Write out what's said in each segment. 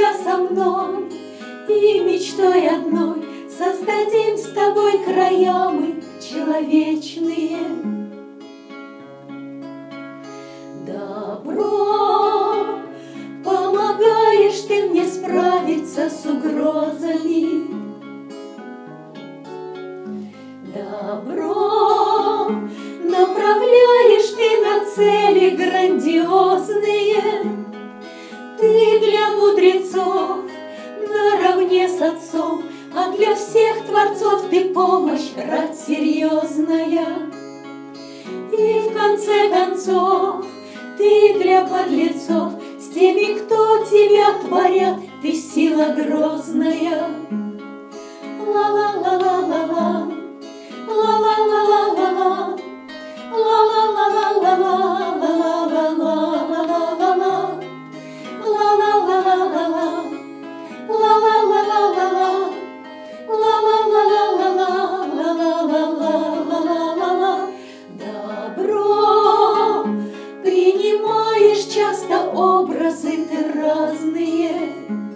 всегда со мной, и мечтой одной создадим с тобой края мы человечные. Добро, помогаешь ты мне справиться с угрозами. Добро, направляешь ты на цели грандиозные. Ты для мудрецов наравне с отцом, а для всех творцов ты помощь, рать серьезная. И в конце концов ты для подлецов, с теми, кто тебя творят, ты сила грозная. Ла-ла-ла-ла-ла-ла, ла-ла-ла-ла-ла-ла, ла-ла-ла-ла-ла-ла-ла-ла-ла-ла-ла-ла, ла-ла-ла-ла-ла-ла, ла-ла-ла-ла-ла-ла, ла-ла-ла-ла-ла-ла-ла-ла-ла-ла-ла. Добро, принимаешь часто образы ты разные.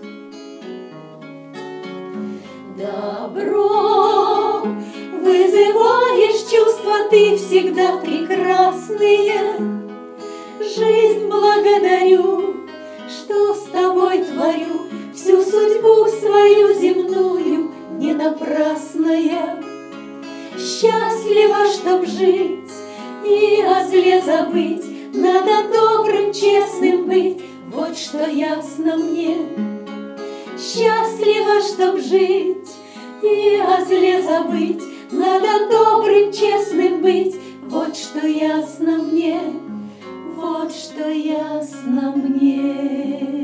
Добро, вызываешь чувства ты всегда прекрасные. Жизнь благодарю, что с тобой творю, всю судьбу свою земную не напрасная. Счастлива, чтоб жить и о зле забыть, надо добрым, честным быть, вот что ясно мне. Счастлива, чтоб жить и о зле забыть, надо добрым, честным быть, вот что ясно мне, вот что ясно мне.